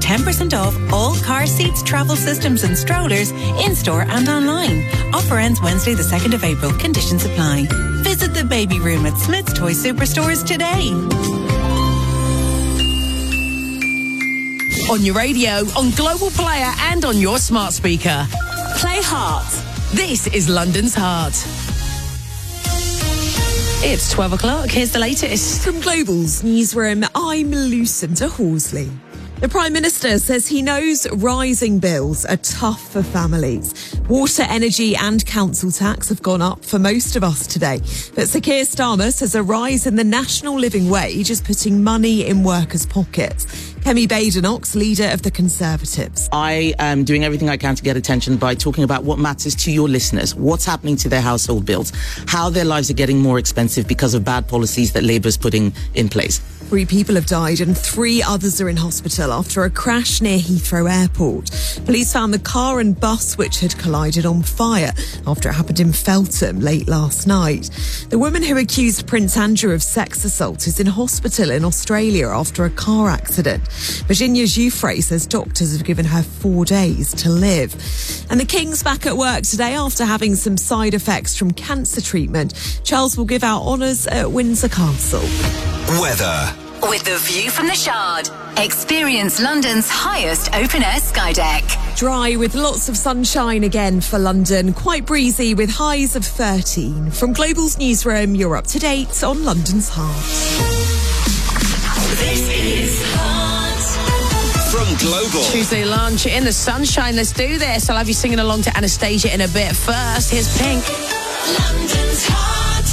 10% off all car seats, travel systems and strollers in-store and online. Offer ends Wednesday the 2nd of April. Conditions apply. Visit the baby room at Smith's Toy Superstores today. On your radio, on Global Player and on your smart speaker. Play Heart. This is London's Heart. It's 12 o'clock. Here's the latest. From Global's newsroom, I'm Lucinda Horsley. The Prime Minister says he knows rising bills are tough for families. Water, energy and council tax have gone up for most of us today. But Sir Keir Starmer says a rise in the national living wage is putting money in workers' pockets. Kemi Badenoch, leader of the Conservatives. I am doing everything I can to get attention by talking about what matters to your listeners, what's happening to their household bills, how their lives are getting more expensive because of bad policies that Labour's putting in place. 3 people have died and 3 others are in hospital after a crash near Heathrow Airport. Police found the car and bus which had collided on fire after it happened in Feltham late last night. The woman who accused Prince Andrew of sex assault is in hospital in Australia after a car accident. Virginia Giuffre says doctors have given her 4 days to live. And the King's back at work today after having some side effects from cancer treatment. Charles will give out honours at Windsor Castle. Weather. With the view from the Shard. Experience London's highest open-air sky deck. Dry with lots of sunshine again for London. Quite breezy with highs of 13. From Global's newsroom, you're up to date on London's Heart. This is Heart. From Global. Tuesday lunch in the sunshine. Let's do this. I'll have you singing along to Anastasia in a bit. First, here's Pink. London's Heart.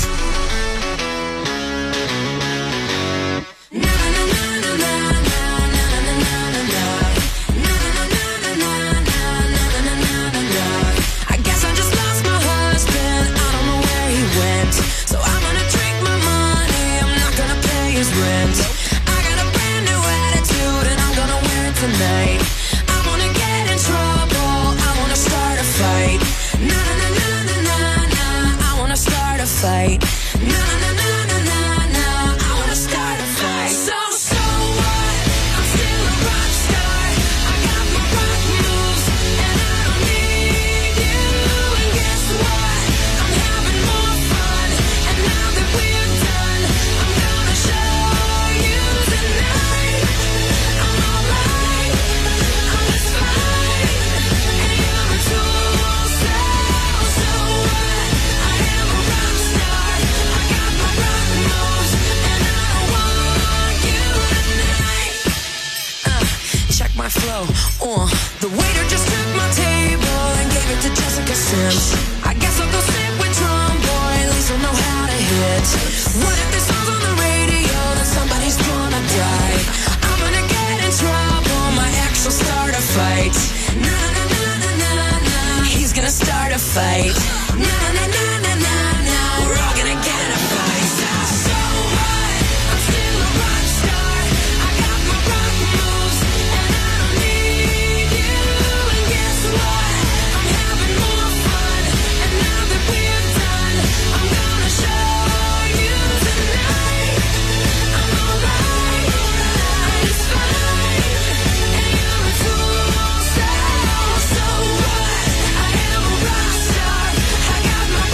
Tonight, I wanna get in trouble. I wanna start a fight. Na na na na na na na. I wanna start a fight. Na na na na na na na. I wanna start a fight. So what? I'm still a rock star. I got my rock moves, and I don't need you. And guess what? I'm having more fun. And now that we're done, I'm gonna show you tonight. I'm alright. I'm just fine, and you're a tool. So what? I am a rock star. I got my rock moves, and I don't want you tonight. Check my flow. The waiter just took my table and gave it to Jessica Sims. I guess I'll go sit with Tromboy. At least I'll know how to hit. What if this song's on the radio? Then somebody's gonna die. I'm gonna get in trouble. My ex will start a fight. Na na na na na na. He's gonna start a fight. Na na na na na na. We're all gonna get in a fight. So what? I'm still a rock star. I got my rock moves, and I don't need you. And guess what? I'm having more fun. And now that we're done, I'm gonna show you tonight. I'm alright. I'm just fine, and you're a tool. So what? I am a rock star. I got my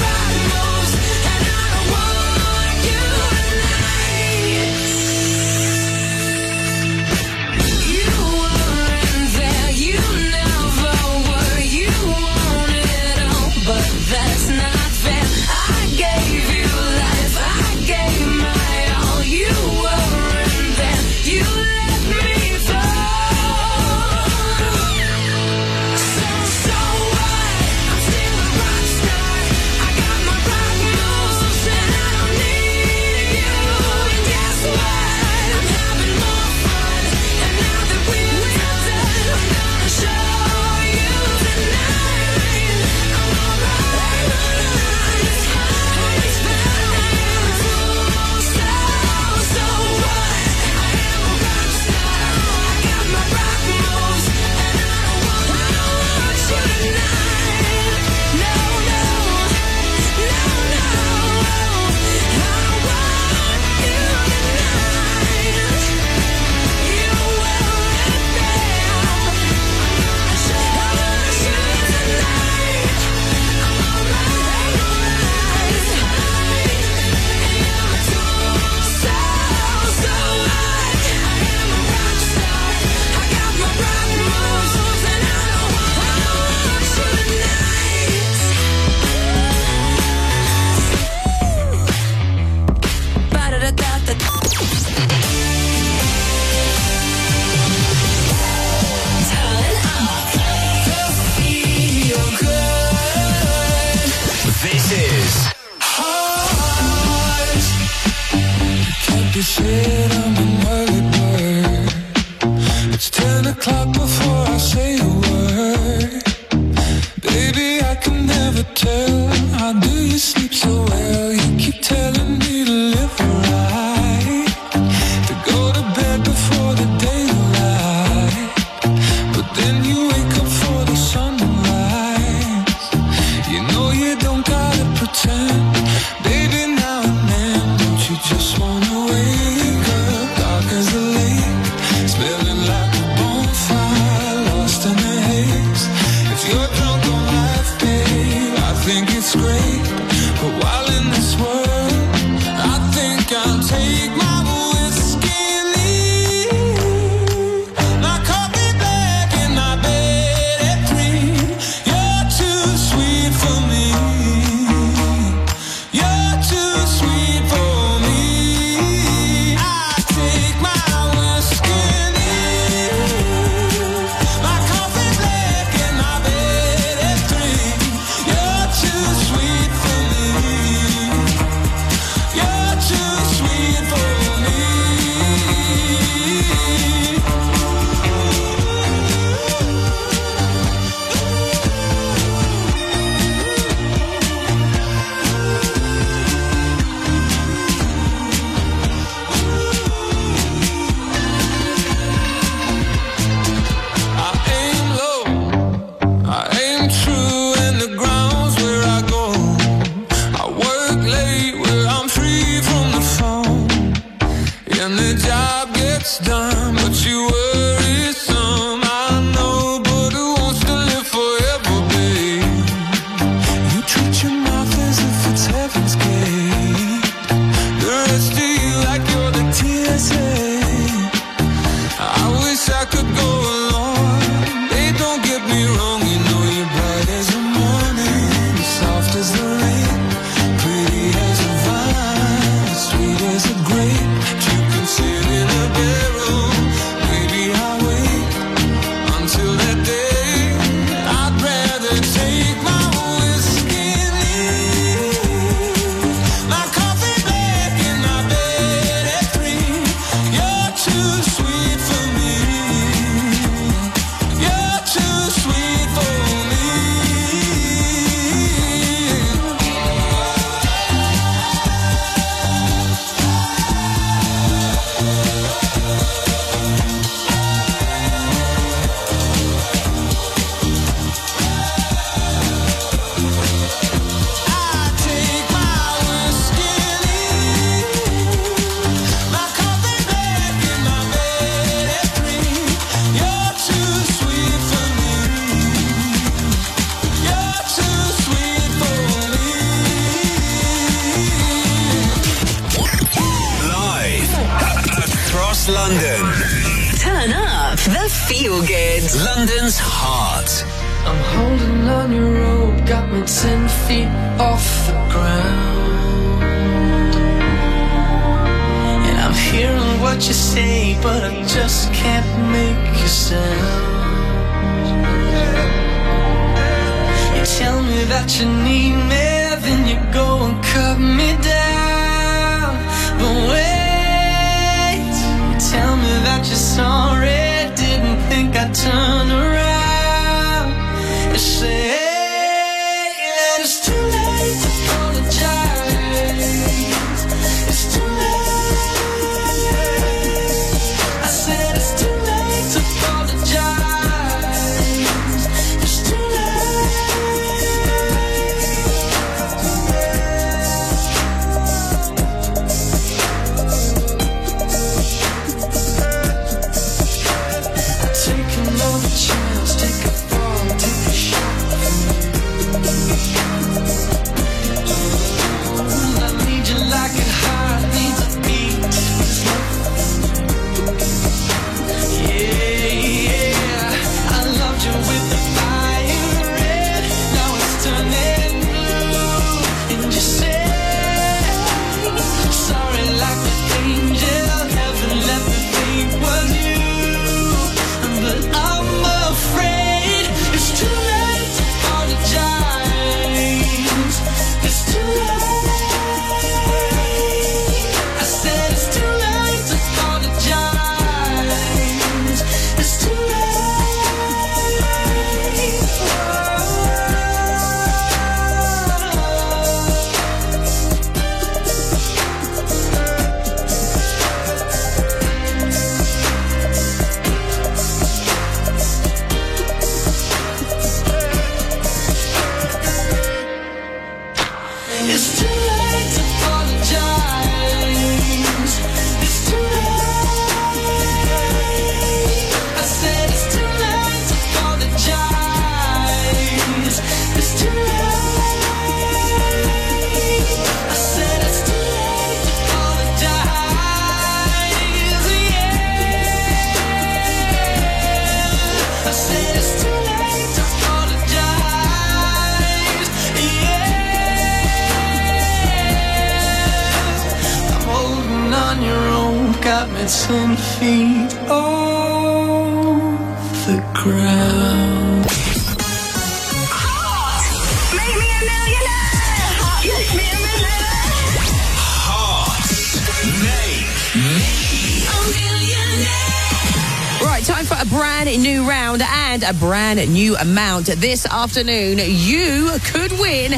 said I'm an early bird. It's 10 o'clock before I say a word. Baby, I can never tell. How do you sleep so well? You keep telling me to live right, to go to bed before the daylight, but then you wake up for the sunrise. You know you don't gotta pretend, baby, now and then. Don't you just wanna wake up, dark as the lake, smelling like a bonfire, lost in the haze. If you're drunk on life, babe, I think it's great, but while in this world, I think I'll take my whiskey and leave. My coffee black and my bed at 3. You're too sweet for me. You're too sweet for me. I take my whiskey and leave. My coffee black and my bed at 3. You're too sweet for me. You're too sweet for me. I aim low, I aim true, and the ground's where I go. I work late where I'm free from the phone, and the job gets done, but you worry some. I know, but who wants to live forever, babe? You treat your mouth as if it's heaven's gate. The rest of you like you're the TSA. I wish I could go along. They don't get me wrong, you know you're bright as the morning, soft as the rain, pretty as a vine, sweet as a grape. You can sit in a barrel, maybe I'll wait until that day. I'd rather take my whiskey and leave. My coffee black and my bed at 3. You're too sweet for me. You're too sweet for me. I take my whiskey and leave. My coffee black and my bed at 3. You're too sweet for me. You're too sweet for me. Live across London. Turn up the feel good. London's heart. I'm holding on your rope, got me 10 feet off the ground. And I'm hearing what you say, but I just can't make a sound. You tell me that you need me, then you go and cut me down. But wait, you tell me that you're sorry, didn't think I'd turn around. You say that it's too late to apologize. It's too late. I said it's too late to apologize. It's too late. I've taken all I said it's too late to apologize. Yeah, I'm holding on your own, got me 10 feet off the ground. Make me a millionaire. Make me a millionaire. A millionaire. Right, time for a brand new round and a brand new amount. This afternoon, you could win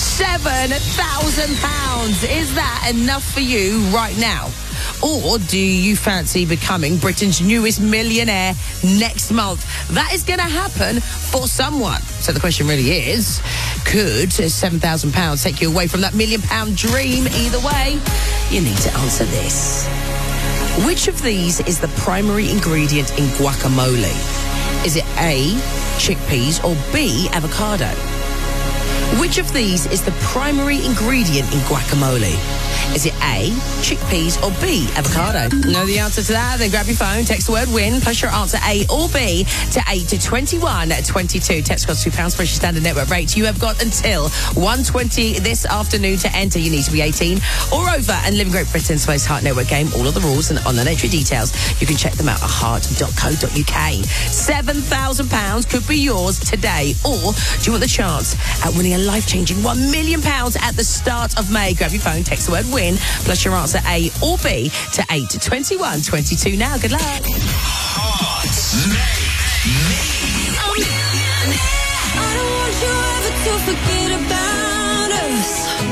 £7,000. Is that enough for you right now? Or do you fancy becoming Britain's newest millionaire next month? That is going to happen for someone. So the question really is, could £7,000 take you away from that £1 million dream? Either way, you need to answer this. Which of these is the primary ingredient in guacamole? Is it A, chickpeas, or B, avocado? Which of these is the primary ingredient in guacamole? Is it A, chickpeas, or B, avocado? Know the answer to that? Then grab your phone, text the word WIN, plus your answer A or B to 8 to 2122. Text costs £2 for your standard network rate. You have got until 1:20 this afternoon to enter. You need to be 18 or over and live in Great Britain's most heart network game. All of the rules and online entry details, you can check them out at heart.co.uk. £7,000 could be yours today. Or do you want the chance at winning a life-changing £1 million at the start of May? Grab your phone, text the word WIN, plus your answer A or B to 8 to 2122 now. Good luck. I don't want you ever to forget about us.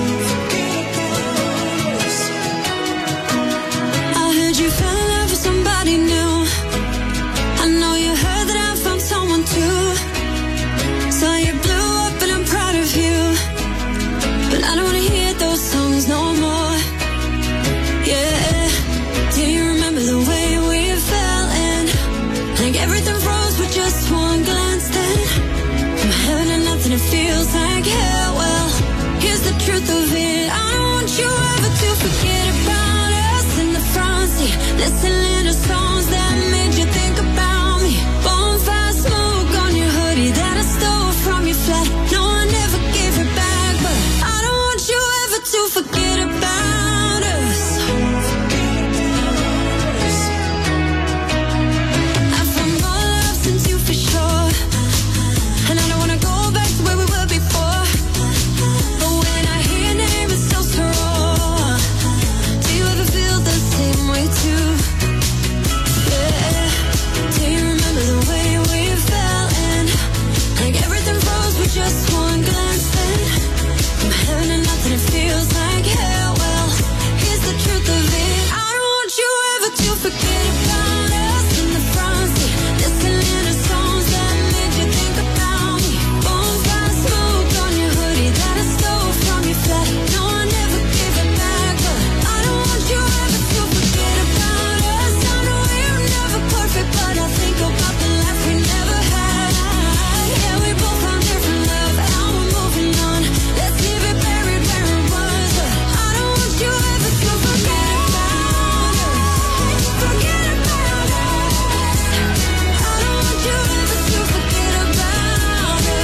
I heard you fell in love with somebody new. I know you heard that I found someone too. So you blew up and I'm proud of you. But I don't want to hear those songs no more. Yeah, do you remember the way we fell in? Like everything froze with just one glance then. From heaven to nothing, it feels like hell. Well, here's the truth of it. I don't want you ever to forget about us in the front seat, listening to songs that made you think about me. Bonfire smoke on your hoodie that I stole from your flat. No, I never gave it back, but I don't want you ever to forget about us. I found more love since you for sure, and I don't wanna go back to where we were before. But when I hear your name, it's so raw. Do you ever feel the same way too? Yeah. Do you remember the way we fell in? Like everything froze with just one glance then. From heaven to nothing, it feels like hell. Well, here's the truth of it. I don't want you ever to forget about us in the front seat, listening to songs that made you think about me. Bonfire smoke on your hoodie that I stole from your flat. No, I never gave it back, but I don't want you ever to forget about us. I know we're never perfect, but I think about the life we never had. Yeah, we both found different love, now we're moving on. Let's leave it buried where it was, but I don't want you ever to forget about us. Forget about us. I don't want you ever to forget about us.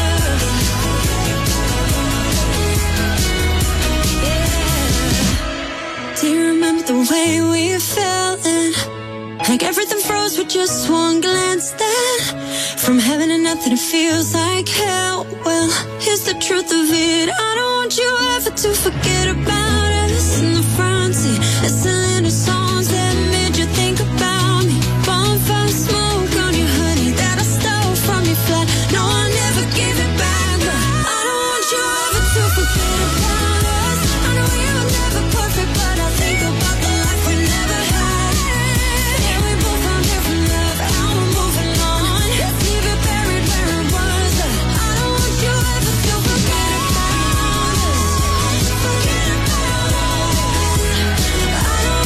Yeah. Do you remember the way we fell in? Like everything froze with just one glance then. From heaven to nothing, it feels like hell. Well, here's the truth of it. I don't want you ever to forget about us in the front seat, listening to songs that made you think about me. Bonfire smoke on your hoodie that I stole from your flat. No, I never gave it back, but I don't want you ever to forget about us. I know we were never perfect, but I think about the life we never had. Yeah, we both found different love, now we're moving on. Let's leave it buried where it was, but I don't want you ever to forget about us. Forget about us. I don't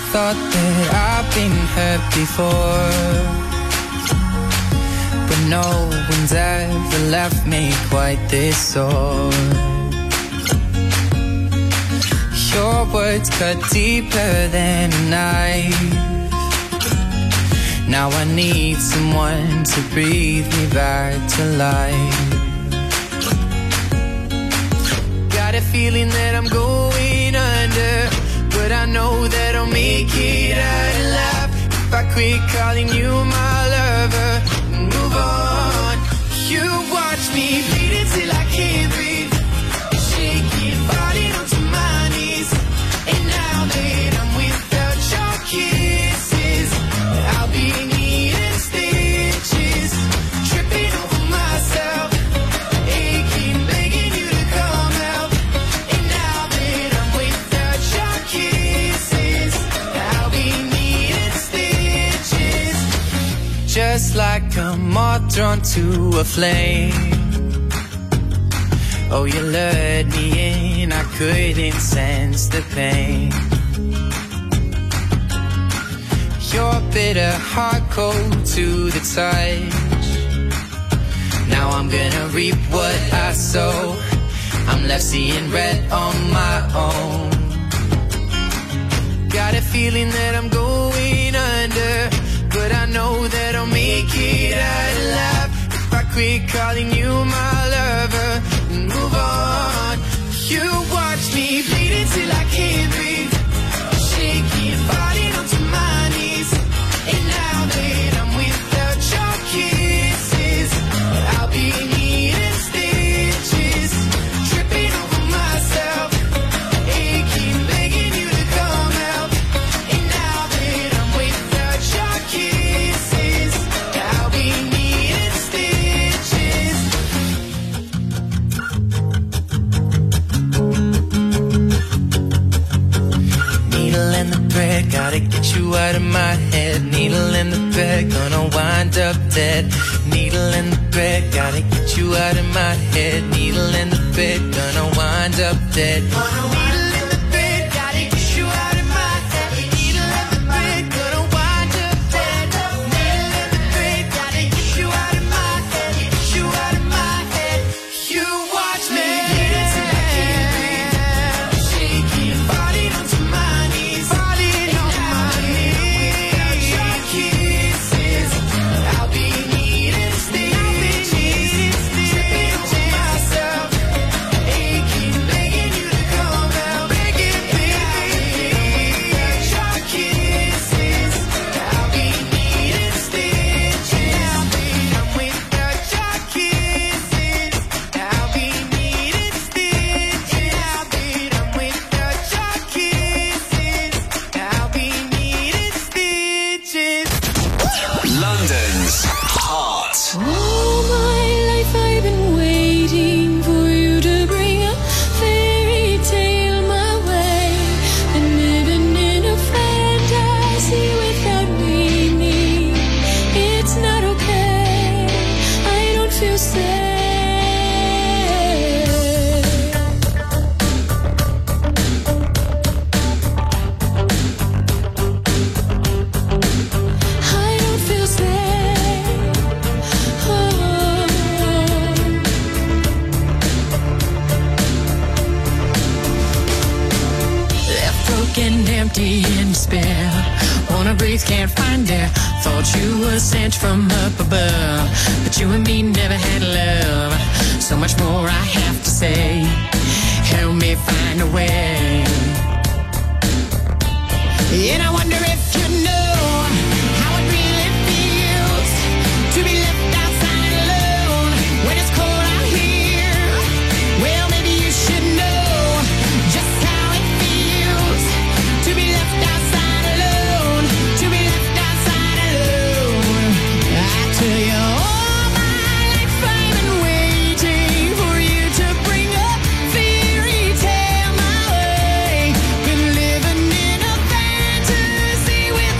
thought that I've been hurt before, but no one's ever left me quite this sore. Your words cut deeper than a knife. Now I need someone to breathe me back to life. Got a feeling that I'm going under, but I know that I'll make it out alive if I quit calling you my lover and move on. You watch me bleed until I can't breathe, shaking, falling onto my knees. And now that I'm without your kisses, I'll be needing stitches, tripping over myself, aching, begging you to come out. And now that I'm without your kisses, I'll be needing stitches. Just like a moth drawn to a flame, oh, you lured me in, I couldn't sense the pain. Your bitter heart cold to the touch. Now I'm gonna reap what I sow. I'm left seeing red on my own. Got a feeling that I'm going under, but I know that I'll make it out alive if I quit calling you my lover and move on. You watch me bleed until I can't breathe, shaking, falling onto my knees. And now that I'm without your kisses, I'll be needing stitches, tripping over myself, aching, begging you to come out. And now that I'm without your kisses, I'll be needing stitches. Needle in the thread, gotta get you out of my head. Needle in the thread, gonna wind up dead. Needle in the thread, gotta get you out of my head. Needle in the thread, gonna wind up dead. Needle in the thread, gotta get you out of my head. Needle in the thread, gonna wind up dead. Needle in the thread, gotta get you out of my head. Get you out of my head. You watch me till I can't breathe, shaking, falling onto my knees, falling on my knees. Without your kisses, I'll be needing stitches, tripping over myself, aching, begging you to come out, begging, begging. Without your kisses, I'll be needing stitches. I'm without your kisses, I'll be needing stitches. I'm without your kisses, I'll be needing stitches. London's Heart. All my life I've been waiting for you to bring a fairy tale my way. Been living in a fantasy without meaning. It's not okay, I don't feel safe. I don't feel safe. Oh. Left broken, empty, in despair. Wanna breathe, can't find air. Thought you were sent from up above, but you and me never had love. So much more I have to say. Help me find a way. And I wonder if you know how it really feels to be left outside alone when it's cold out here. Well, maybe you should know just how it feels to be left outside alone, to be left outside alone. I tell you, all my life I've been waiting for you to bring a fairy tale my way. Been living in a fantasy with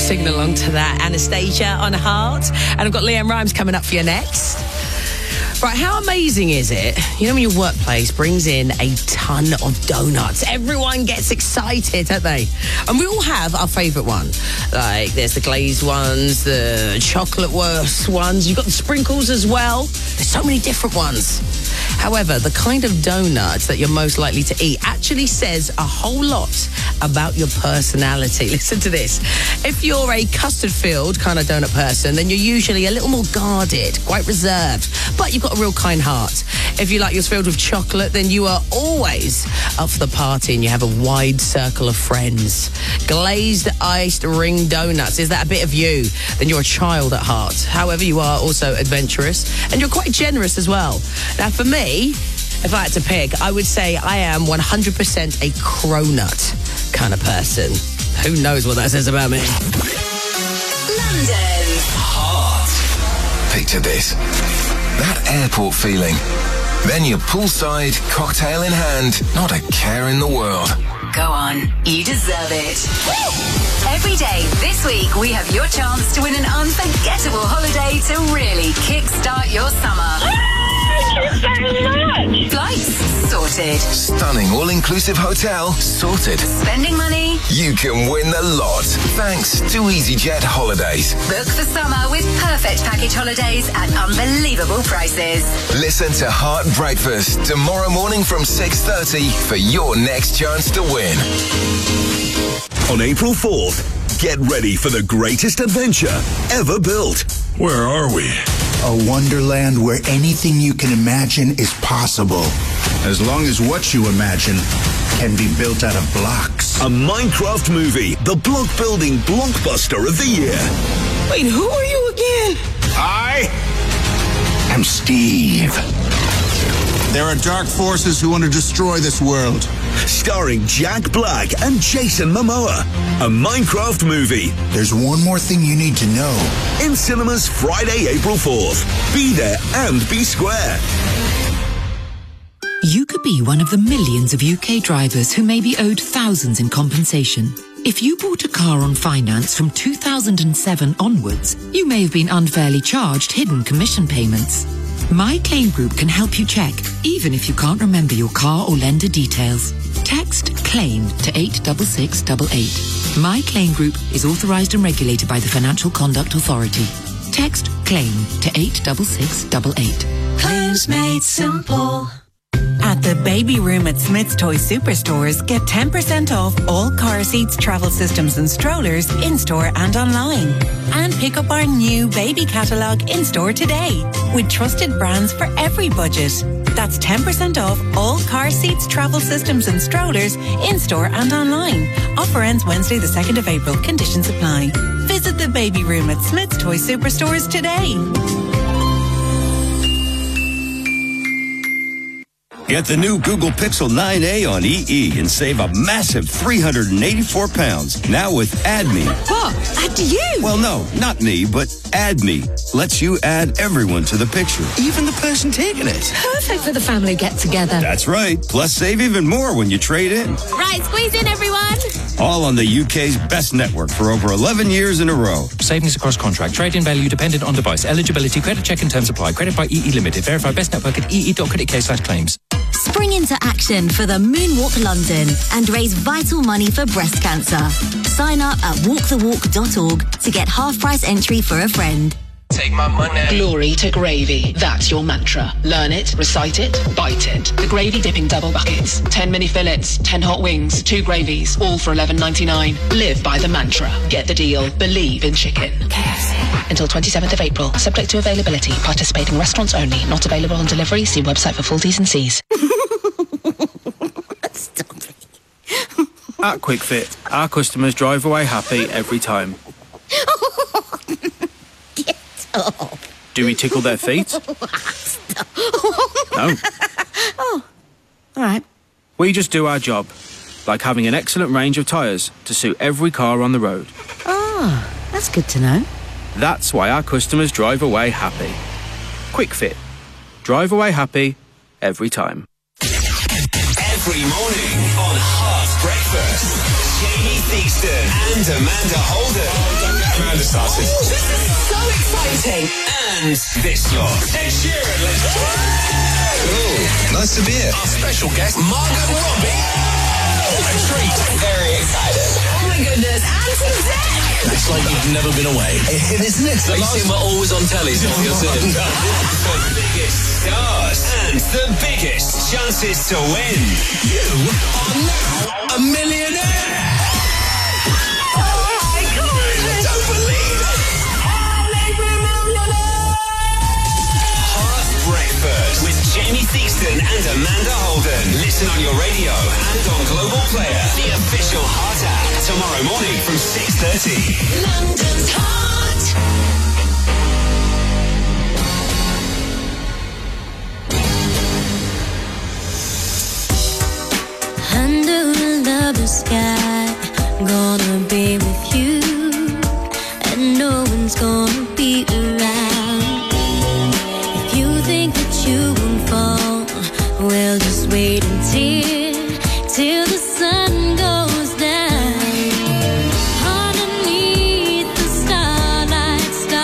Singing along to that. Anastasia on Heart. And I've got Leanne Rimes coming up for you next. Right, how amazing is it? You know when your workplace brings in a ton of donuts, everyone gets excited, don't they? And we all have our favourite one. Like, there's the glazed ones, the chocolate ones, you've got the sprinkles as well. There's so many different ones. However, the kind of donuts that you're most likely to eat actually says a whole lot about your personality. Listen to this. If you're a custard-filled kind of donut person, then you're usually a little more guarded, quite reserved, but you've got a real kind heart. If you like yours filled with chocolate, then you are always up for the party and you have a wide circle of friends. Glazed iced ring donuts, is that a bit of you? Then you're a child at heart. However, you are also adventurous and you're quite generous as well. Now, for me, if I had to pick, I would say I am 100% a cronut kind of person. Who knows what that says about me? London. Heart. Picture this. That airport feeling. Then you're poolside, cocktail in hand, not a care in the world. Go on, you deserve it. Every day this week, we have your chance to win an unforgettable holiday to really kickstart your summer. Thank you so much. Flights sorted. Stunning all-inclusive hotel sorted. Spending money. You can win the lot thanks to EasyJet Holidays. Book the summer with perfect package holidays at unbelievable prices. Listen to Heart Breakfast tomorrow morning from 6:30 for your next chance to win. On April 4th, get ready for the greatest adventure ever built. Where are we? A wonderland where anything you can imagine is possible. As long as what you imagine can be built out of blocks. A Minecraft movie, the block-building blockbuster of the year. Wait, who are you again? I am Steve. There are dark forces who want to destroy this world. Starring Jack Black and Jason Momoa. A Minecraft movie. There's one more thing you need to know. In cinemas Friday, April 4th. Be there and be square. You could be one of the millions of UK drivers who may be owed thousands in compensation. If you bought a car on finance from 2007 onwards, you may have been unfairly charged hidden commission payments. My Claim Group can help you check, even if you can't remember your car or lender details. Text CLAIM to 86688. My Claim Group is authorised and regulated by the Financial Conduct Authority. Text CLAIM to 86688. Claims made simple. At the Baby Room at Smith's Toy Superstores, get 10% off all car seats, travel systems and strollers in-store and online. And pick up our new baby catalogue in-store today with trusted brands for every budget. That's 10% off all car seats, travel systems and strollers in-store and online. Offer ends Wednesday the 2nd of April. Conditions apply. Visit the Baby Room at Smith's Toy Superstores today. Get the new Google Pixel 9a on EE and save a massive £384. Now with AddMe. What? Add you? Well, no, not me, but AddMe lets you add everyone to the picture, even the person taking it. Perfect for the family get-together. That's right. Plus, save even more when you trade in. Right, squeeze in, everyone. All on the UK's best network for over 11 years in a row. Savings across contract. Trade-in value dependent on device. Eligibility, credit check and terms apply. Credit by EE Limited. Verify best network at ee.co.uk/claims. Spring into action for the Moonwalk London and raise vital money for breast cancer. Sign up at walkthewalk.org to get half-price entry for a friend. Take my money. Glory to gravy. That's your mantra. Learn it, recite it, bite it. The gravy dipping double buckets. 10 mini fillets, 10 hot wings, 2 gravies, all for $11.99. Live by the mantra. Get the deal. Believe in chicken. KFC. Until 27th of April. Subject to availability. Participating restaurants only. Not available on delivery. See website for full T's and C's. At Quick Fit, our customers drive away happy every time. Oh. Do we tickle their feet? No. Oh, all right. We just do our job, like having an excellent range of tyres to suit every car on the road. Oh, that's good to know. That's why our customers drive away happy. Quick Fit. Drive away happy every time. Every morning on Heart Breakfast. Jamie Theakston and Amanda Holden. Don't get Amanda started. This is so exciting. And this lot. Ed Sheeran, let's go. Cool. Nice to be here. Our special guest, Margot Robbie. A treat. Very excited. Oh my goodness, and some Zach. It's like you've never been away. Isn't it? The last we're always on telly, so you're saying. The biggest stars and the biggest chances to win. You are now a millionaire. Oh my God. I don't believe it. Heart Breakfast with Jamie Theakston and Amanda Holden. Listen on your radio and on Global Player. The official Heart app. Tomorrow morning from 6:30. London's Heart. Under the sky, gonna be with you, and no one's gonna be around. If you think that you won't fall, well, just wait till the sun goes down. Underneath the starlight,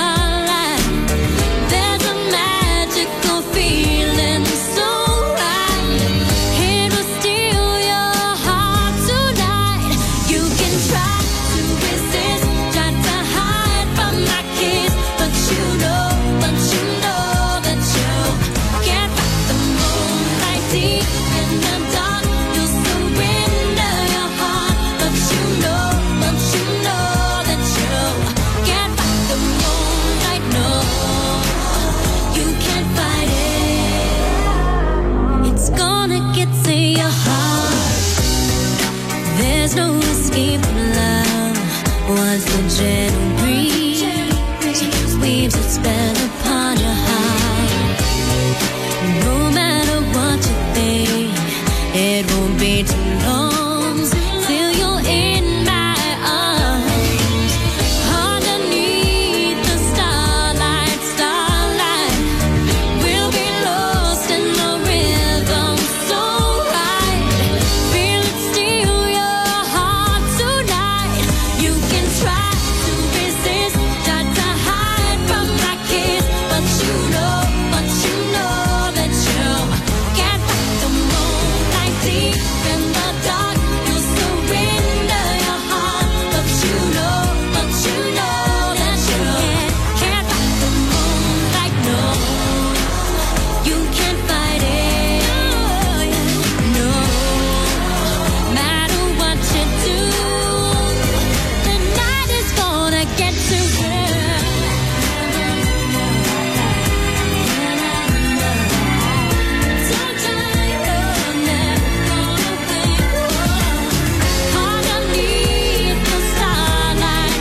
there's a magical feeling so right. It will steal your heart tonight. You can try to resist, try to hide from my kiss, but you know that you can't fight the moonlight deep in the dark. You'll surrender your heart, but you know that you can't fight the moonlight. No, you can't fight it. It's gonna get to your heart. There's no escape from love. Once the gentle breeze weaves its spell upon your heart. No matter what you think, it won't be too long till you're in my arms. Underneath the starlight, we'll be lost in the rhythm so right. Feel it steal your heart tonight. You can try to resist, try to hide from my kiss, but you know that you can't fight the moonlight deep in the dark. You'll surrender your heart, but you know that you can't fight the moonlight. No, you can't fight it. No, matter what you do, the night is gonna get to her. Underneath the starlight,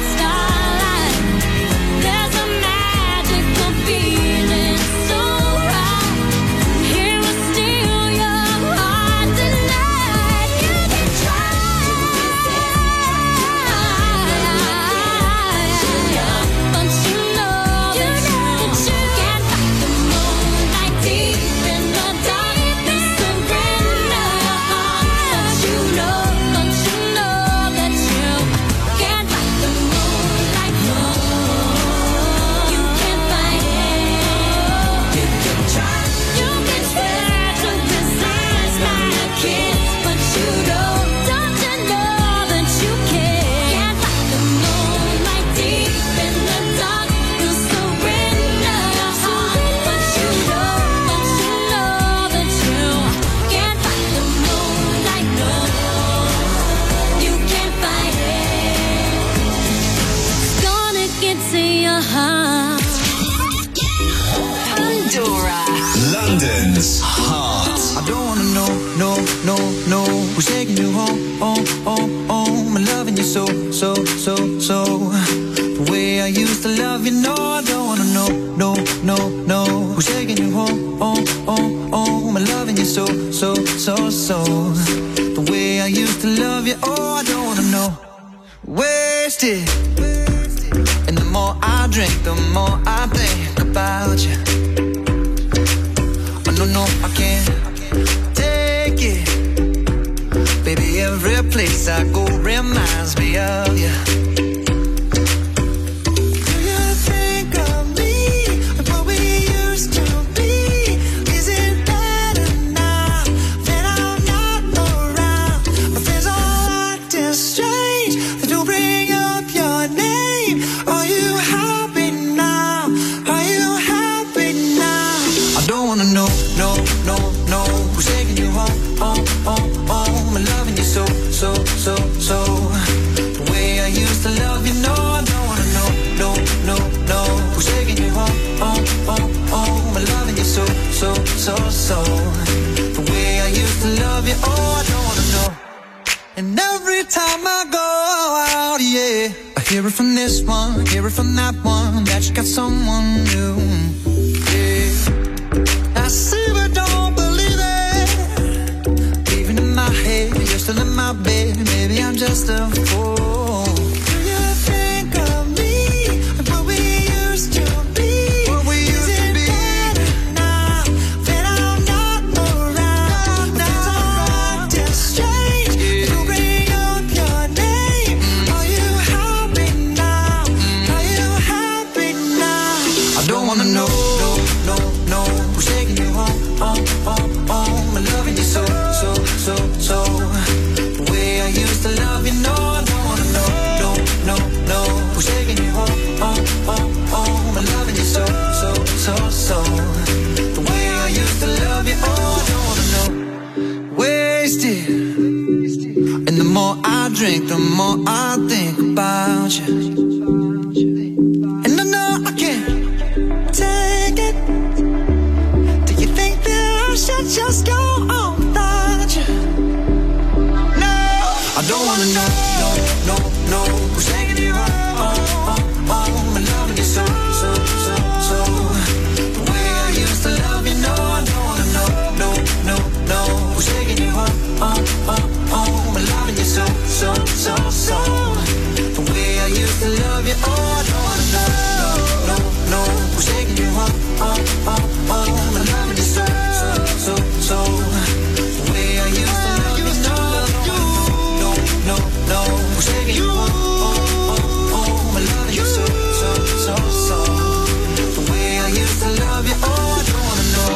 there's a magical feeling so right. It will steal your heart tonight. You can try to resist, but you know that you can't fight the moonlight deep in the dark. You surrender your heart, but you know that you can't fight the moonlight. No, you can't fight it. You can try to resist my kiss, but you don't you know that you can't fight the moonlight deep in the dark. You surrender your heart, but you know that you can't fight the moonlight. No, you can't fight it. It's gonna get to your heart. Pandora. London's Heart. I don't wanna know who's taking you home. I'm loving you so. The way I used to love you, no, I don't wanna know who's taking you home. I'm loving you so. The way I used to love you, oh, I don't wanna know. Wasted. And the more I drink, the more I think about you. Oh, no, I can't take it. Baby, every place I go reminds me of you. So, the way I used to love you, oh, I don't wanna know. And every time I go out, yeah, I hear it from this one, hear it from that one, that you got someone new, yeah. I see but don't believe it, even in my head, you're still in my bed, maybe I'm just a fool. Do you think of me, and what we used to be? Drink, the more I think about you. And I know I can't take it. Do you think that I should just go on without you? No, I don't wanna know, no, who's taking you home, I'm loving you so. The way I used to love you, no, I don't wanna know, who's taking you home, I'm loving you so. The way I used to love you, oh, I don't wanna know, who's taking you home, I'm loving you so. The way I used to love you, no, who's taking you home, I'm loving you so. The way I used to love you, oh, I don't wanna know.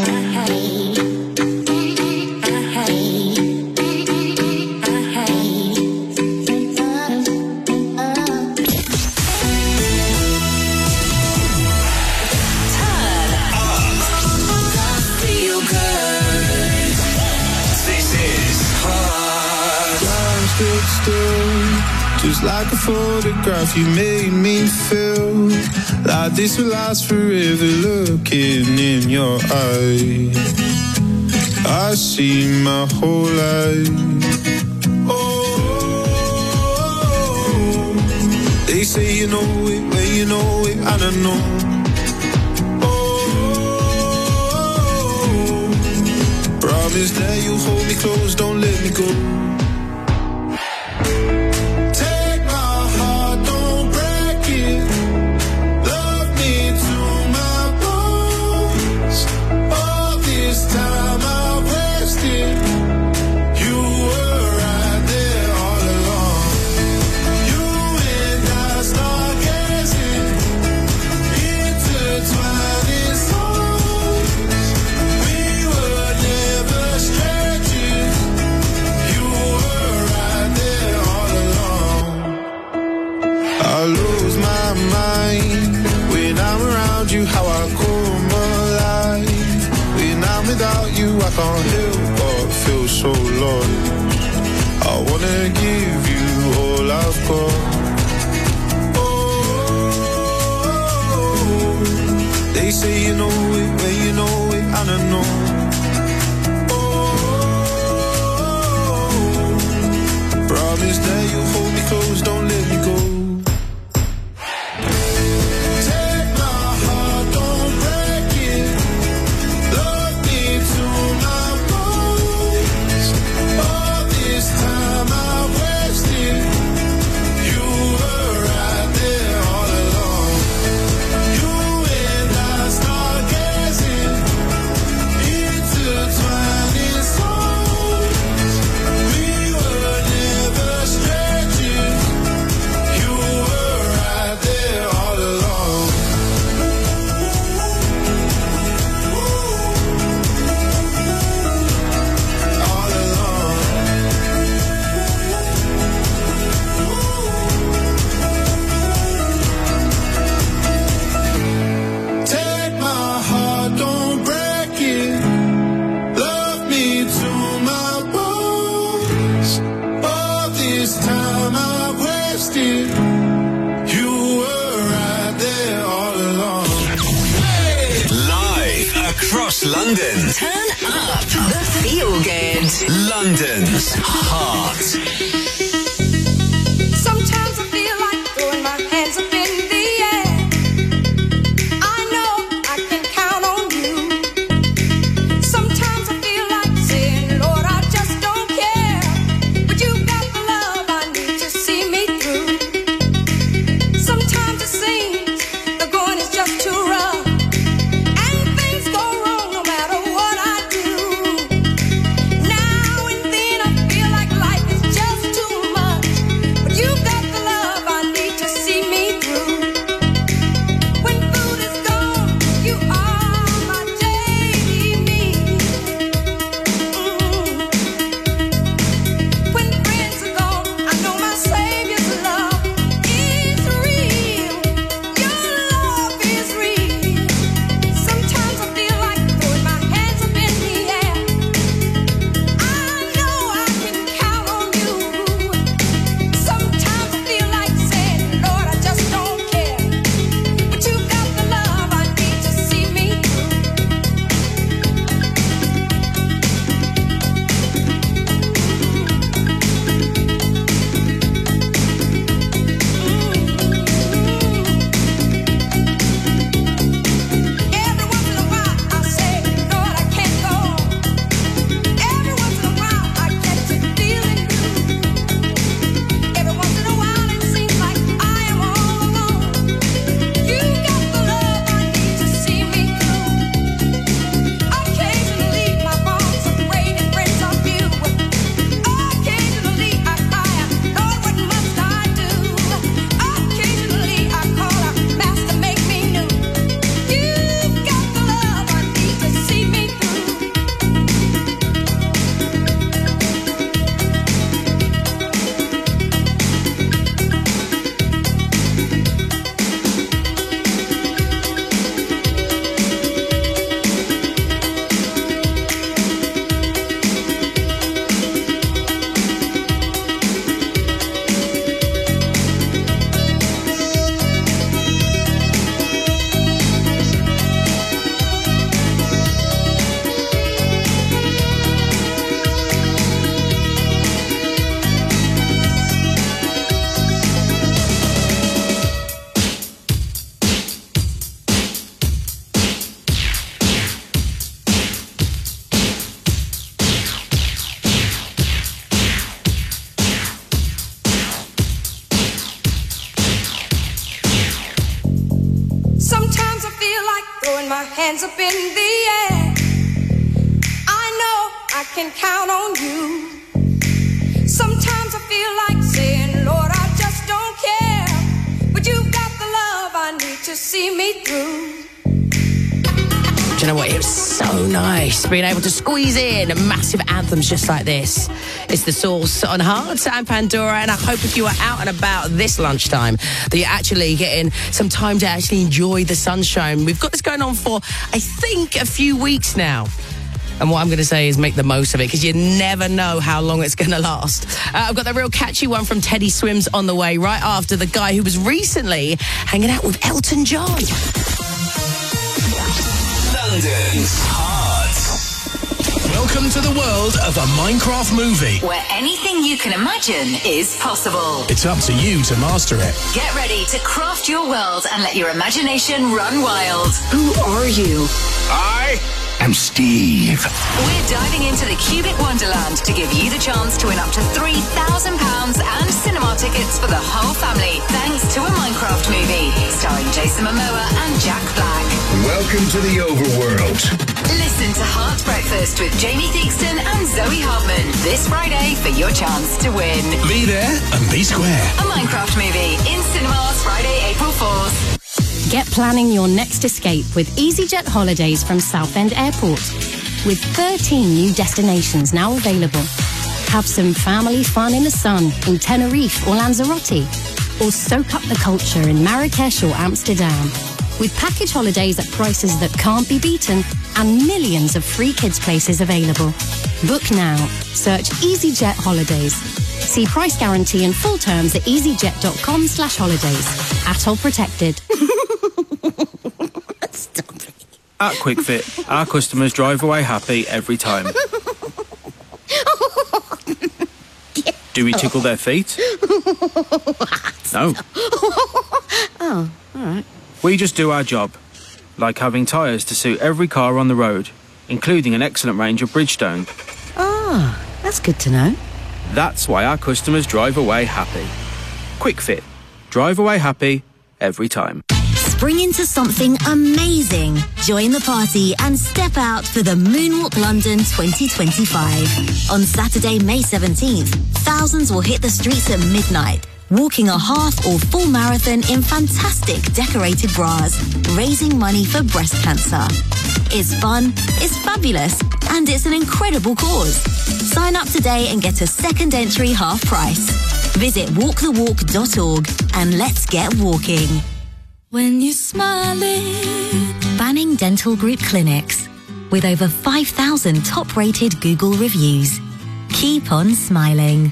Just like a photograph, you made me feel like this will last forever. Looking in your eyes, I see my whole life. Oh, they say you know it, when you know it, I don't know. Oh, promise that you'll hold me close, don't let me go. How I come alive when I'm without you, I can't help but feel so lost. I wanna give you all I've got. Oh, they say you know it, when you know it, I don't know. Oh, promise that you'll hold me close, don't let me go. dear. You were right there all along. Live across London. Turn up the feel good. London's Heart. Sometimes I feel like throwing my hands up in the air. I know I can count on you. Sometimes I feel like saying, Lord, I just don't care. But you got the love I need to see me through. Sometimes it seems the going is just too rough. And things go wrong no matter what I do. Now and then I feel like life is just too much. But you got the love I need to see me through. When food is gone, you are my daily meal. When friends are gone, I know my Savior's love is real. Your love is real. Sometimes I feel like throwing my hands up in the air. I know I can count on you. Sometimes I feel like saying, Lord, I just don't care. But you got the love I need to see me through. Every once in a while I say, Lord, I can't go on. Every once in a while I get to feeling blue. Every once in a while it seems like I am all alone. You got the love I need to see me through. Occasionally my bones are great and friends of you. Occasionally I cry, Lord, what must I do? Occasionally I call out, Master, make me new. You got the love I need to see me through. Sometimes I feel like throwing my hands up in the air. I know I can count on you. Sometimes I feel like saying, Lord, I just don't care. But you got the love I need to see me through. Do you know what? It was so nice being able to squeeze in massive anthems just like this. It's The Source on Heart and Pandora, and I hope if you are out and about this lunchtime that you're actually getting some time to actually enjoy the sunshine. We've got this going on for, I think, a few weeks now. And what I'm going to say is make the most of it, because you never know how long it's going to last. I've got that real catchy one from Teddy Swims on the way, right after the guy who was recently hanging out with Elton John. London's Heart. Welcome to the world of a Minecraft movie. Where anything you can imagine is possible. It's up to you to master it. Get ready to craft your world and let your imagination run wild. Who are you? I am Steve. We're diving into the Cubic Wonderland to give you the chance to win up to £3,000 and cinema tickets for the whole family, thanks to a Minecraft movie starring Jason Momoa and Jack Black. Welcome to the overworld. Listen to Heart Breakfast with Jamie Theakston and Zoe Hartman this Friday for your chance to win. Be there and be square. A Minecraft movie in cinemas Friday, April 4th. Get planning your next escape with EasyJet Holidays from Southend Airport. With 13 new destinations now available. Have some family fun in the sun in Tenerife or Lanzarote. Or soak up the culture in Marrakesh or Amsterdam. With package holidays at prices that can't be beaten and millions of free kids places available. Book now. Search EasyJet Holidays. See price guarantee and full terms at easyjet.com/holidays. Atoll protected. At QuickFit, our customers drive away happy every time. Do we tickle their feet? No. Oh, all right. We just do our job, like having tyres to suit every car on the road, including an excellent range of Bridgestone. Ah, that's good to know. That's why our customers drive away happy. QuickFit. Drive away happy every time. Spring into something amazing. Join the party and step out for the Moonwalk London 2025. On Saturday, May 17th, thousands will hit the streets at midnight, walking a half or full marathon in fantastic decorated bras, raising money for breast cancer. It's fun, it's fabulous, and it's an incredible cause. Sign up today and get a second entry half price. Visit walkthewalk.org and let's get walking. When you're smiling. Banning Dental Group Clinics. With over 5,000 top-rated Google reviews. Keep on smiling.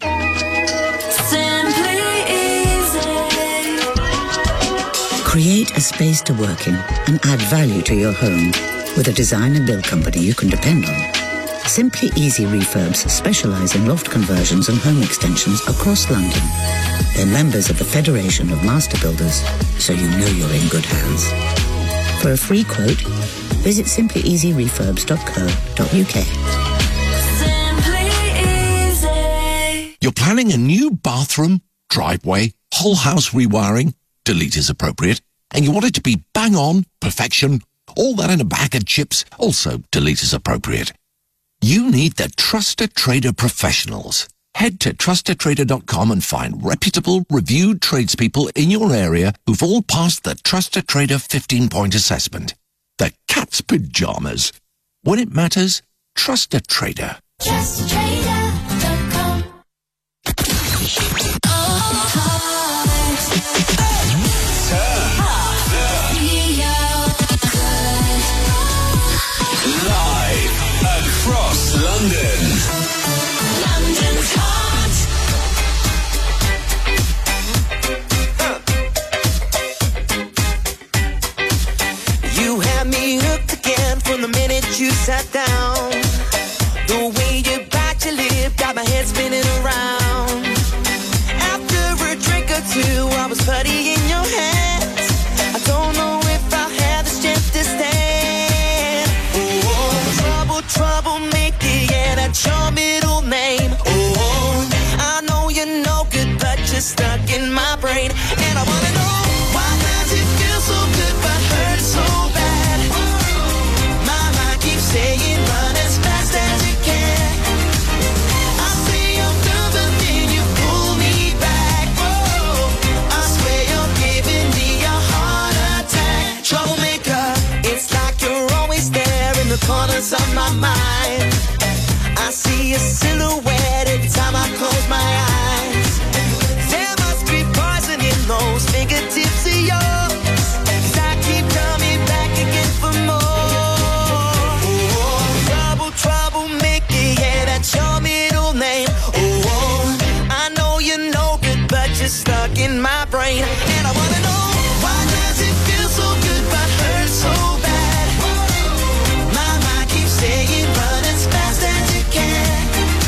Simply easy. Create a space to work in and add value to your home with a design and build company you can depend on. Simply Easy Refurbs specialise in loft conversions and home extensions across London. They're members of the Federation of Master Builders, so you know you're in good hands. For a free quote, visit simplyeasyrefurbs.co.uk. Simply easy. You're planning a new bathroom, driveway, whole house rewiring, delete is appropriate, and you want it to be bang on, perfection, all that in a bag of chips, also delete is appropriate. You need the Trusted Trader professionals. Head to trustedtrader.com and find reputable, reviewed tradespeople in your area who've all passed the Trusted Trader 15-point assessment. The cat's pajamas. When it matters, trust a trader. TrustedTrader.com. Live across London. London's hot. You had me hooked again from the minute you sat down. The way you bite your lip got my head spinning around. After a drink or two, I was putty in your hands. I don't know if I had the strength to stand. Oh, troublemaker, yeah, that's your middle name. Oh, I know you're no good, but you're stuck in my brain. And I wanna know, why does it feel so good but hurt so bad? My mind keeps saying run as fast as you can. I say I'm done, but then you pull me back. Oh, I swear you're giving me a heart attack. Troublemaker, it's like you're always there in the corners of my mind. I see a silhouette every time I close my eyes. There must be poison in those fingertips of yours, 'cause I keep coming back again for more. Oh, troublemaker, yeah, that's your middle name. Oh, I know you're no good, but you're stuck in my brain. And I wanna know, why does it feel so good but hurt so bad? My mind keeps saying run as fast as you can.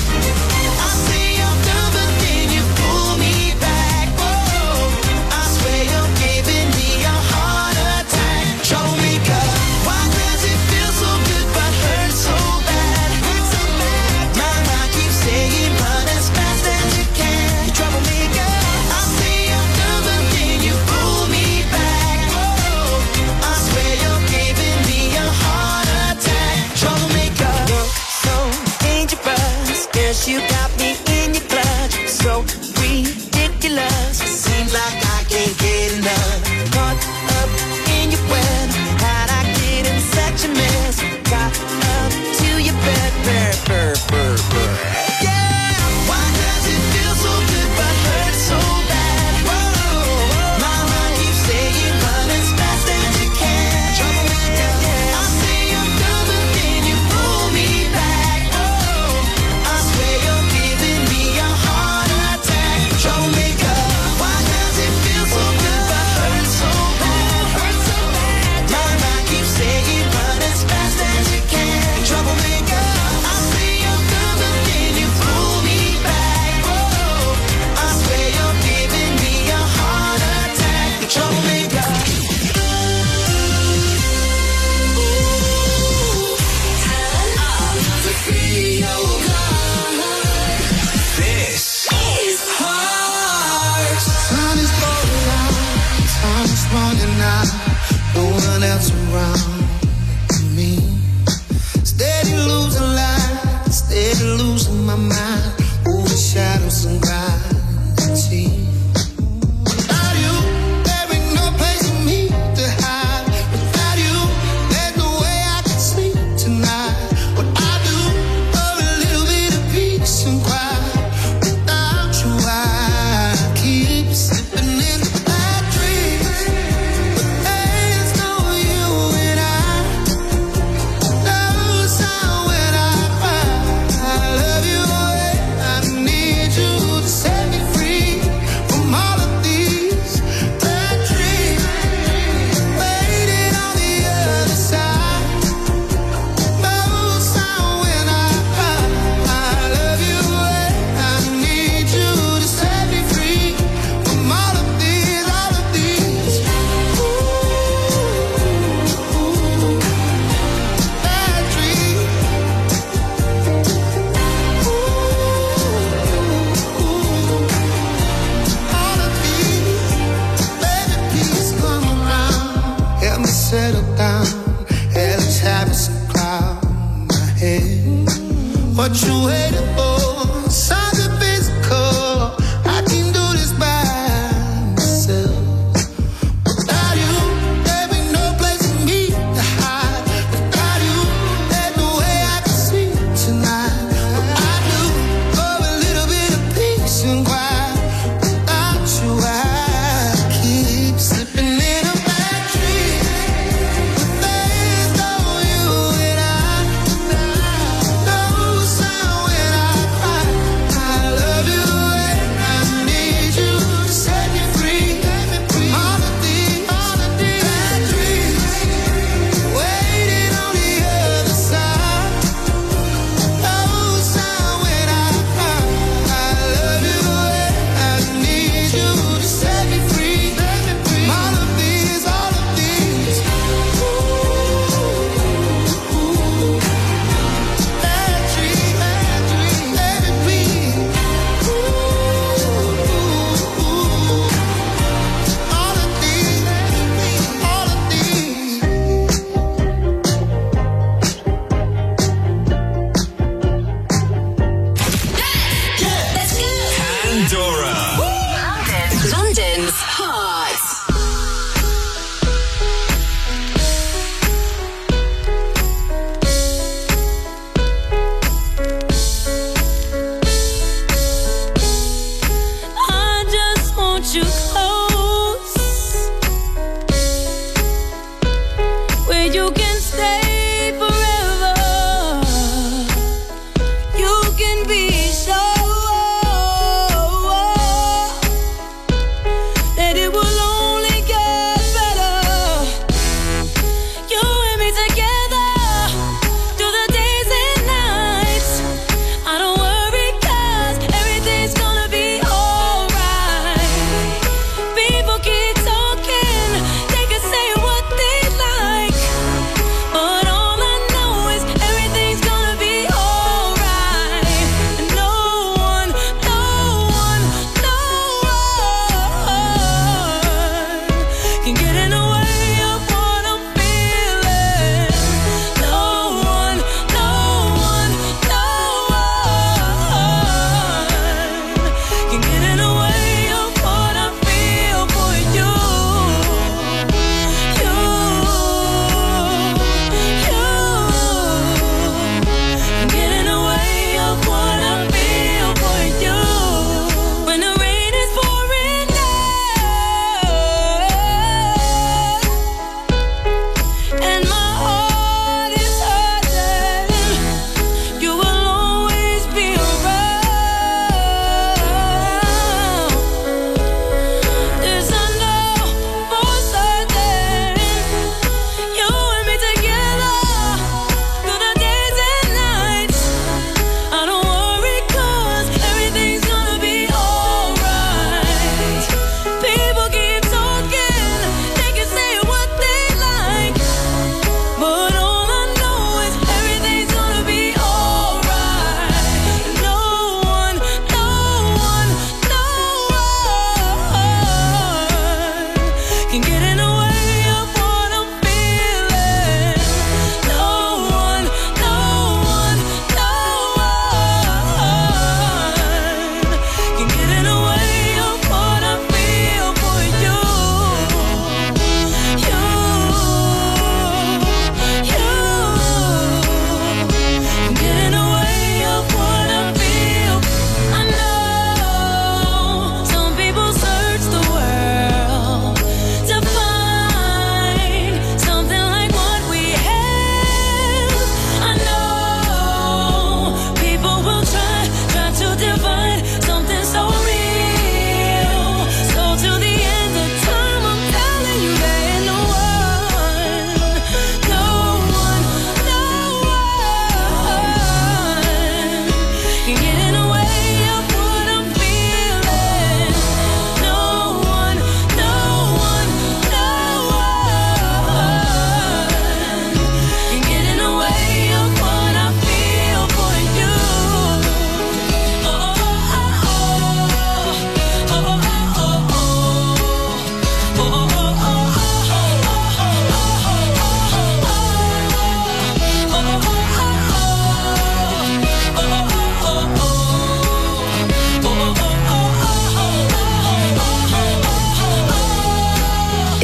I say I'm done, but then you pull me back. Oh, I swear you're giving me a heart attack. Troublemaker, why does it feel so good but hurt so bad? My mind keeps saying run as fast as you can. You troublemaker, I say I'm done, but then you pull me back. Oh, I swear you're giving me a heart attack. Troublemaker, you're so dangerous. Guess you got me in your clutch. So ridiculous. Seems like I can't get enough. Caught up in your web. How'd I get in such a mess? Got up to your bed. Yeah, why does it feel so good but hurt so bad? Whoa, my mind keeps saying run as fast as you can. Troublemaker, I say I'm done, but then you pull me back. Oh, I swear you're giving me a heart rise and grind the tea. Without you, there ain't no place for me to hide. Without you, there's no way I can sleep tonight. What I do for a little bit of peace and quiet. Without you, I keep slipping into bad dreams. But there's no you and I. No sound when I cry. I love you away. I need you to set me free from all of these bad dreams. Waiting on the other side. No sound when I cry. I love you away. I need you to set me free from all of these bad dreams. All of these, baby, please come around. Help me settle down. Hey, let's have some cloud in my head. What you waiting for? Something physical. I can do this by myself. Without you, there ain't no place for me to hide. Without you, there's no way I can sleep tonight. What I do for a little bit of peace and quiet. Without you, I keep slipping in a bad dream. There's no you and I. No sound when I cry. I love you and I need you to set me free. All of these bad dreams. Waiting on the other side. No sound when I cry. I love you and I need you to set me free. All of these bad dreams. Let it be. All of these, all of these. Pandora. London's Heart. I just want you close, where you can stay forever. You can be so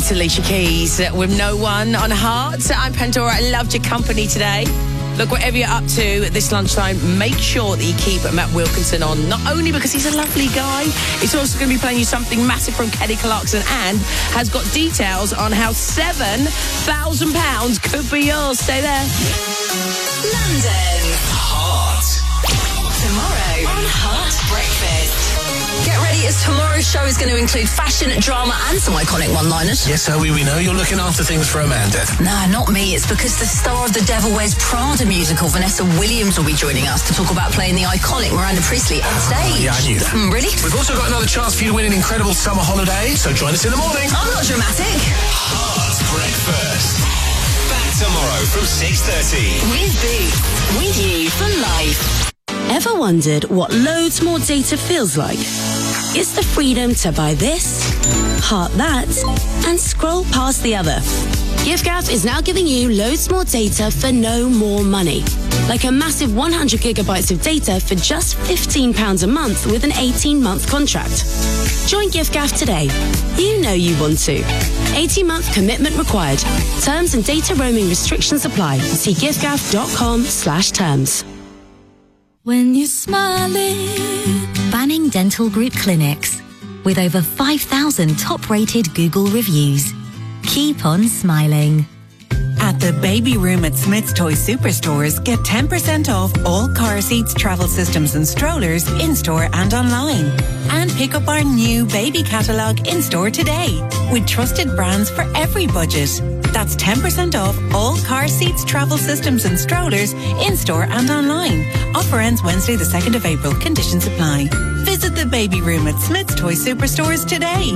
It's Alicia Keys with No One on Heart. I'm Pandora. I loved your company today. Look, whatever you're up to this lunchtime, make sure that you keep Matt Wilkinson on, not only because he's a lovely guy, he's also going to be playing you something massive from Kelly Clarkson and has got details on how £7,000 could be yours. Stay there. London. Heart. Tomorrow on Heart Breakfast. Get ready, as tomorrow's show is going to include fashion, drama and some iconic one-liners. Yes, Zoe, we know you're looking after things for Amanda. Nah, not me. It's because the star of the Devil Wears Prada musical, Vanessa Williams, will be joining us to talk about playing the iconic Miranda Priestley on stage. Yeah, I knew that. Really? We've also got another chance for you to win an incredible summer holiday, so join us in the morning. I'm not dramatic. Heart Breakfast. Back tomorrow from 6:30. With Boots. With you for life. Ever wondered what loads more data feels like? It's the freedom to buy this, heart that, and scroll past the other. giffgaff is now giving you loads more data for no more money. Like a massive 100 gigabytes of data for just £15 a month with an 18-month contract. Join giffgaff today. You know you want to. 18-month commitment required. Terms and data roaming restrictions apply. See giffgaff.com/terms. When you're smiling. Banning Dental Group Clinics. With over 5,000 top-rated Google reviews. Keep on smiling. At the Baby Room at Smith's Toy Superstores, get 10% off all car seats, travel systems and strollers in-store and online. And pick up our new baby catalogue in-store today with trusted brands for every budget. That's 10% off all car seats, travel systems and strollers in-store and online. Offer ends Wednesday the 2nd of April. Conditions apply. Visit the Baby Room at Smith's Toy Superstores today.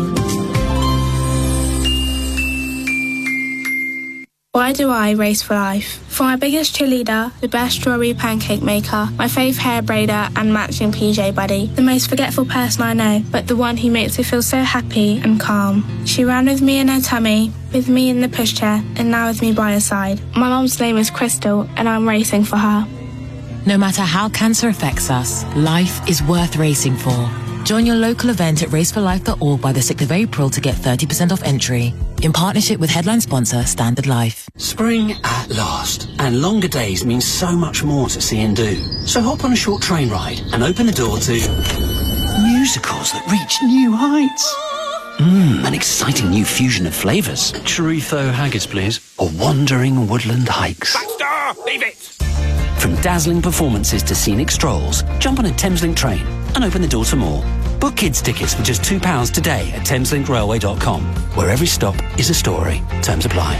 Why do I race for life? For my biggest cheerleader, the best strawberry pancake maker, my fave hair braider and matching PJ buddy, the most forgetful person I know, but the one who makes me feel so happy and calm. She ran with me in her tummy, with me in the pushchair, and now with me by her side. My mum's name is Crystal, and I'm racing for her. No matter how cancer affects us, life is worth racing for. Join your local event at raceforlife.org by the 6th of April to get 30% off entry. In partnership with headline sponsor Standard Life. Spring at last, and longer days mean so much more to see and do. So hop on a short train ride and open the door to musicals that reach new heights. An exciting new fusion of flavours. Chorizo haggis, please. Or wandering woodland hikes. Baxter, leave it! From dazzling performances to scenic strolls, jump on a Thameslink train and open the door to more. Book kids' tickets for just £2 today at thameslinkrailway.com, where every stop is a story. Terms apply.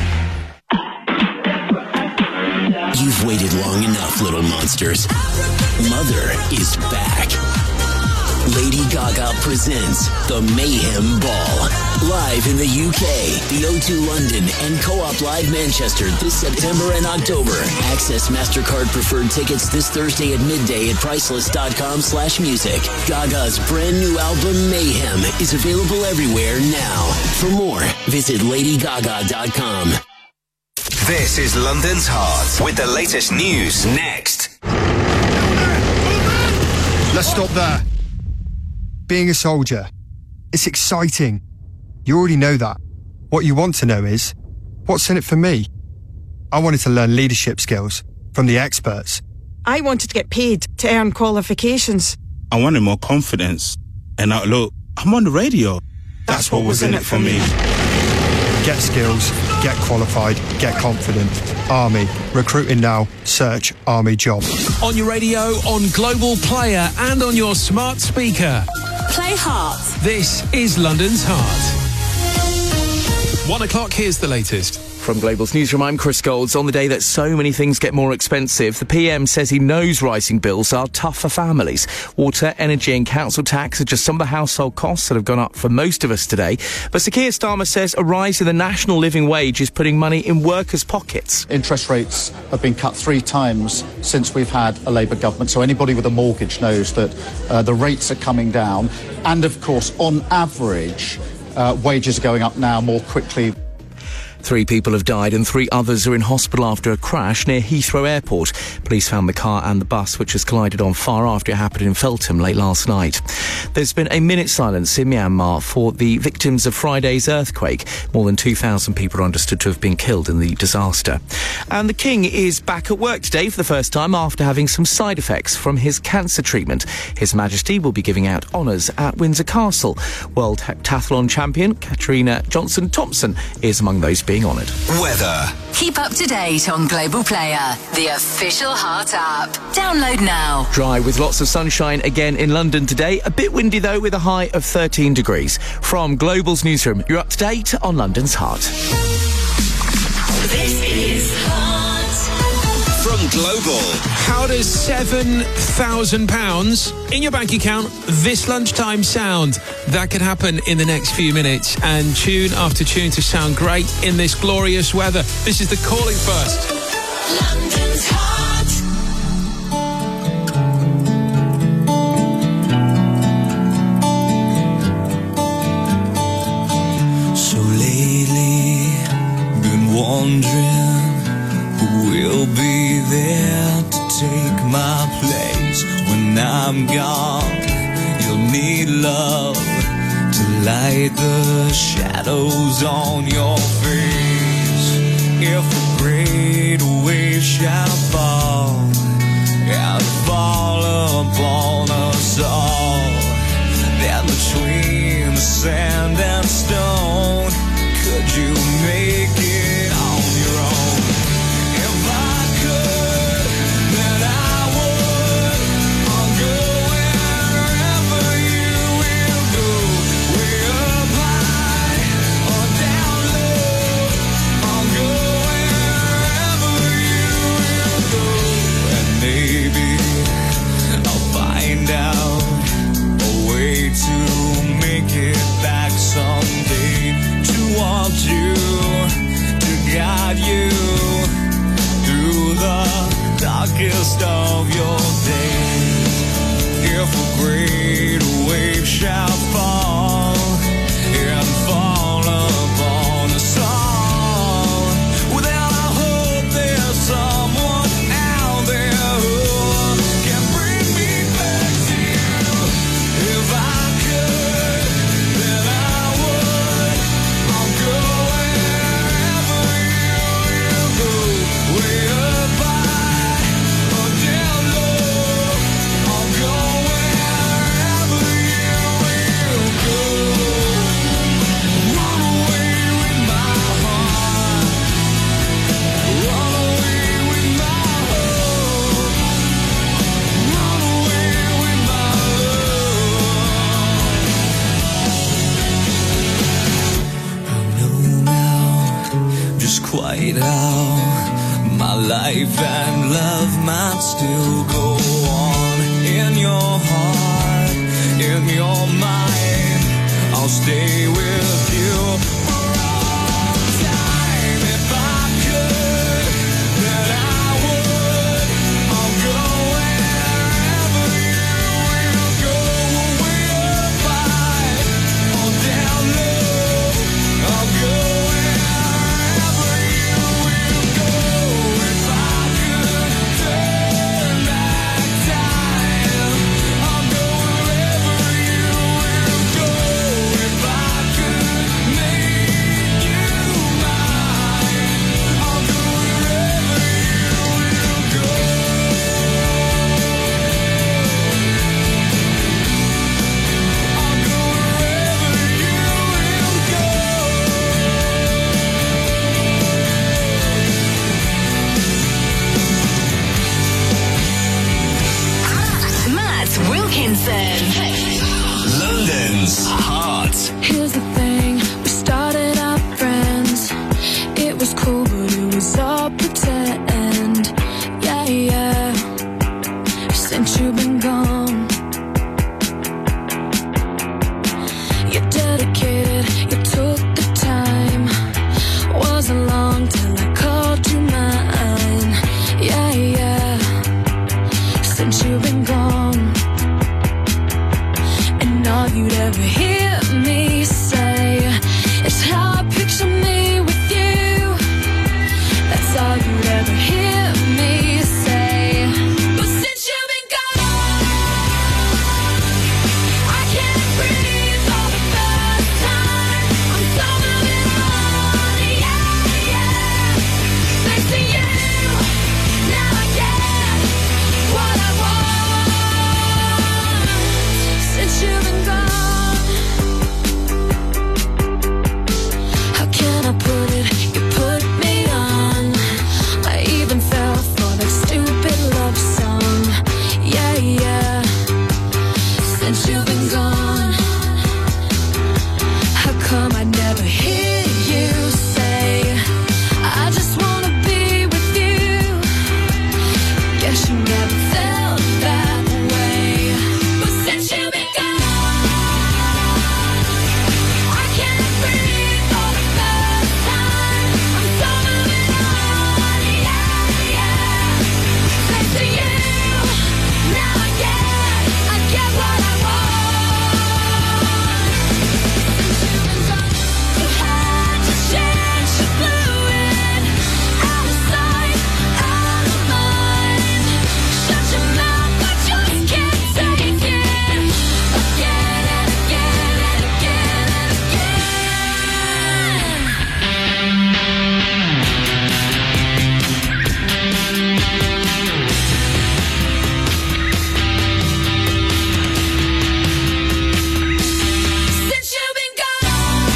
You've waited long enough, little monsters. Mother is back. Lady Gaga presents the Mayhem Ball. Live in the UK, the O2 London and Co-op Live Manchester this September and October. Access MasterCard preferred tickets this Thursday at midday at priceless.com/music. Gaga's brand new album Mayhem is available everywhere now. For more, visit ladygaga.com. This is London's Heart with the latest news next. Let's stop there. Being a soldier, it's exciting. You already know that. What you want to know is, what's in it for me? I wanted to learn leadership skills from the experts. I wanted to get paid to earn qualifications. I wanted more confidence. And now, look, I'm on the radio. That's what was in it for me. Get skills, get qualified, get confident. Army. Recruiting now. Search Army job. On your radio, on Global Player and on your smart speaker. Play Heart. This is London's Heart. 1 o'clock, here's the latest. From Global's newsroom, I'm Chris Golds. On the day that so many things get more expensive, the PM says he knows rising bills are tough for families. Water, energy and council tax are just some of the household costs that have gone up for most of us today. But Sir Keir Starmer says a rise in the national living wage is putting money in workers' pockets. Interest rates have been cut 3 times since we've had a Labour government, so anybody with a mortgage knows that the rates are coming down. And, of course, on average, wages are going up now more quickly. 3 people have died and 3 others are in hospital after a crash near Heathrow Airport. Police found the car and the bus, which has collided on far after it happened in Feltham late last night. There's been a minute's silence in Myanmar for the victims of Friday's earthquake. More than 2,000 people are understood to have been killed in the disaster. And the King is back at work today for the first time after having some side effects from his cancer treatment. His Majesty will be giving out honours at Windsor Castle. World heptathlon champion Katrina Johnson-Thompson is among those being honoured. Weather. Keep up to date on Global Player, the official Heart app. Download now. Dry with lots of sunshine again in London today. A bit windy though, with a high of 13 degrees. From Global's newsroom, you're up to date on London's Heart. This is Heart. From Global. How does £7,000 in your bank account this lunchtime sound? That could happen in the next few minutes, and tune after tune to sound great in this glorious weather. This is The Calling First. London's Heart. So lately, been wondering who will be there to take my place when I'm gone. You'll need love to light the shadows on your face. If a great wave shall fall and fall upon us all, then between the sand and stone, could you make it on your own? If I could, then I would. I'll go wherever you will go, way up high or down low. I'll go wherever you will go, and maybe I'll find out a way to make it back someday, to want you, to guide you through the darkest of your days. If a great wave shall fall and fall upon us all, well, then I hope there's someone out there who can bring me back to you. If I could, then I would. I'll go wherever you will go, way up high or down low. I'll go wherever you will go. Run away with my heart, run away with my hope, run away with my love. I know now just quite how my life and love might still go on. In your heart, in your mind, I'll stay with you for all time. If I could, then I would. I'll go wherever you will go, way up high or down low. I'll go wherever you will go. If I could turn back time, I'll go wherever you will go. If I could make you mine, I'll go wherever you will go. I'll go wherever you will go. Matt Wilkinson. London's Heart. Here's the thing, we started out friends. It was cool, but it was all pretend. Yeah, yeah. Since you've been gone, you're dedicated, you took the time. Wasn't long till I called you mine. Yeah, yeah. Since you've been gone, and all you'd ever hear me say is how I picture me with you. since you've been gone. How come I never hear you say, I just wanna be with you? Guess you never felt that way. But since you've been gone, I can't breathe for the first time. I'm so moving on, yeah, yeah. Thanks to you, now I get what I want. Since you've been gone, you had to change the fluid. Out of sight, out of mind. Shut your mouth, I just can't take it. Again and again and again and since you've been gone,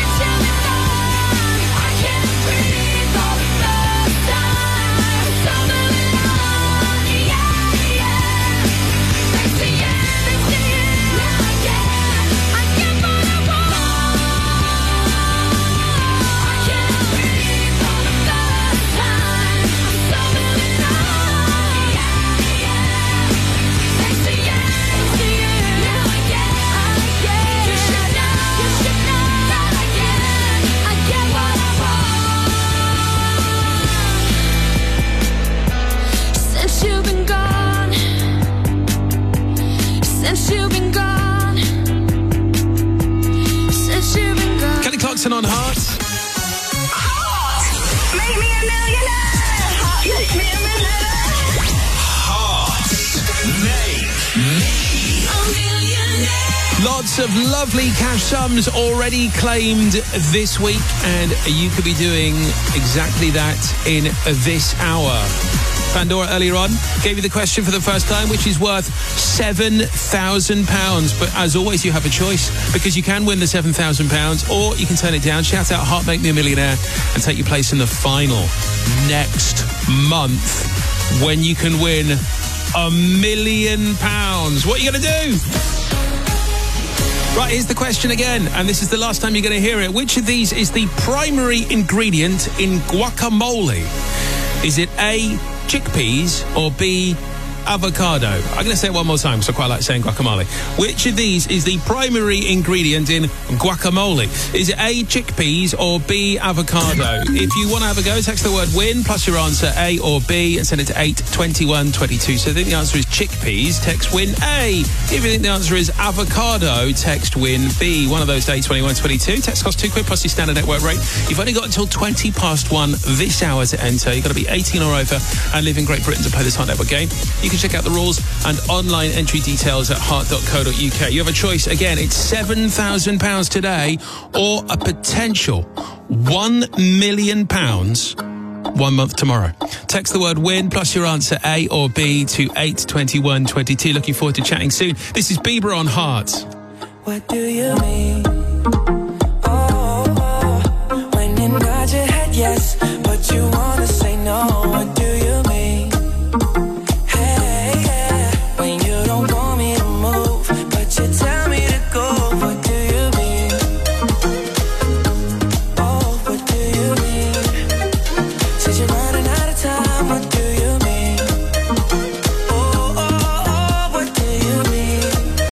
I can't breathe for the first time. So moving on, yeah, yeah. Thanks to you, now I get what I want. I can't breathe for the first time. I'm so moving on, yeah, yeah. Thanks to you, now I get. You should know that I get what I want. Since you've been gone, since you've been gone, since you've been gone. Kelly Clarkson on Heart. Make me a millionaire. Make me a millionaire. A millionaire. Lots of lovely cash sums already claimed this week, and you could be doing exactly that in this hour. Pandora earlier on gave you the question for the first time, which is worth £7,000. But as always, you have a choice, because you can win the £7,000 or you can turn it down. Shout out Heart Make Me a Millionaire and take your place in the final next month, when you can win £1 million. What are you going to do? Right, here's the question again, and this is the last time you're going to hear it. Which of these is the primary ingredient in guacamole? Is it A, chickpeas, or B, avocado? I'm going to say it one more time because I quite like saying guacamole. Which of these is the primary ingredient in guacamole? Is it A, chickpeas, or B, avocado? If you want to have a go, text the word WIN plus your answer A or B and send it to 82122. So I think the answer is chickpeas, text WIN A. If you think the answer is avocado, text WIN B. One of those to 82122. Text costs £2 plus your standard network rate. You've only got until 1 this hour to enter. You've got to be 18 or over and live in Great Britain to play this Heart Network game. You can check out the rules and online entry details at heart.co.uk. You have a choice. Again, it's £7,000 today or a potential £1 million 1 month tomorrow. Text the word WIN plus your answer A or B to 82122. Looking forward to chatting soon. This is Bieber on Heart. What do you mean?